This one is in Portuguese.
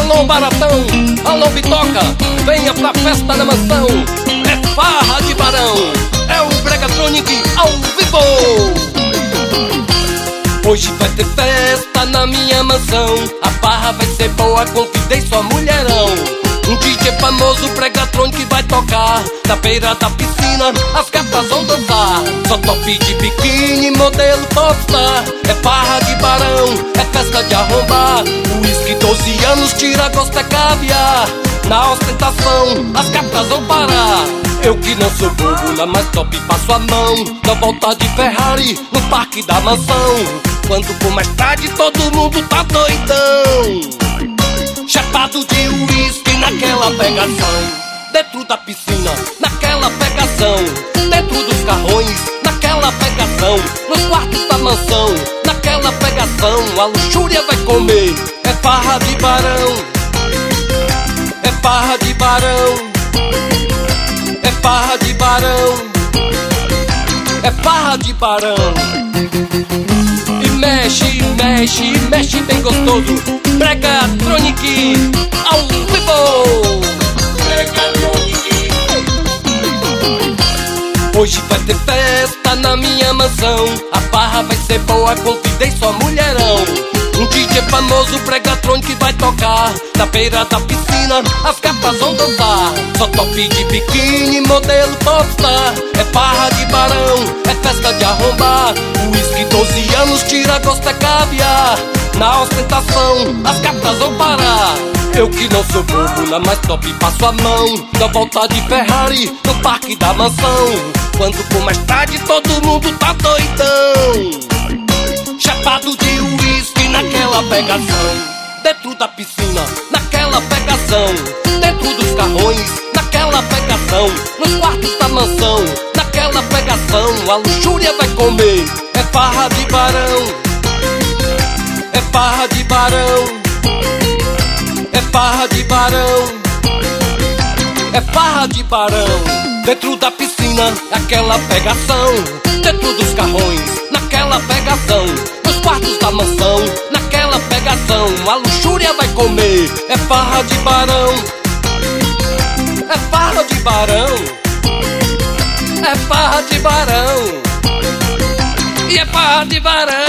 Alô Baratão, alô Bitoca, venha pra festa na mansão. É farra de barão, é o Bregatronic ao vivo. Hoje vai ter festa na minha mansão, a farra vai ser boa, convidei só mulherão. Um DJ famoso, Bregatronic, vai tocar na beira da piscina, as gatas vão dançar. Só top de biquíni, modelo popstar. É farra de barão, é festa de arrombar. Whisky 12 anos, tira gosto, é caviar. Na ostentação, as gatas vão parar. Eu que não sou bobo, na mais top passo a mão. Na volta de Ferrari, no parque da mansão. Quando for mais tarde, todo mundo tá doidão. Chapado de uísque naquela pegação. Dentro da piscina, naquela pegação. Dentro dos carrões, naquela pegação. Nos quartos da mansão, naquela pegação. A luxúria vai comer, é farra de barão. É farra de barão. É farra de barão. É farra de barão. E mexe, mexe, mexe bem gostoso. Bregatronic ao vivo. Bregatronic. Hoje vai ter festa na minha mansão, a farra vai ser boa, convidei só mulherão. Um DJ famoso, Bregatronic, vai tocar na beira da piscina, as gatas vão dançar. Só top de biquíni, modelo popstar. É farra de barão, é festa de arrombar. Whisky 12 anos, tira gosto, é caviar. Na ostentação, as gatas vão parar. Eu que não sou bobo, na mais top passo a mão. Na volta de Ferrari, no parque da mansão. Quando for mais tarde, todo mundo tá doidão. Chapado de uísque naquela pegação. Dentro da piscina, naquela pegação. Dentro dos carrões, naquela pegação. Nos quartos da mansão, naquela pegação. A luxúria vai comer, é farra de barão. É farra de barão. É farra de barão. É farra de barão. Dentro da piscina, naquela pegação. Dentro dos carrões, naquela pegação. Nos quartos da mansão, naquela pegação. A luxúria vai comer, é farra de barão. É farra de barão. É farra de barão. E é farra de barão.